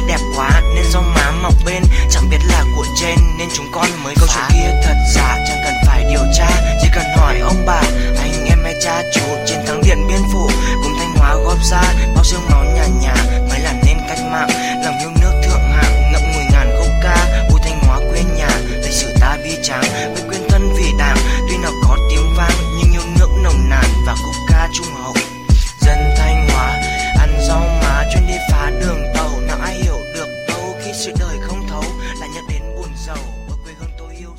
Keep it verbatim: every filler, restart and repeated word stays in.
đẹp quá nên do má mọc bên, chẳng biết là của trên nên chúng con mới câu chuyện kia thật giả, chẳng cần phải điều tra, chỉ cần hỏi ông bà anh em hay cha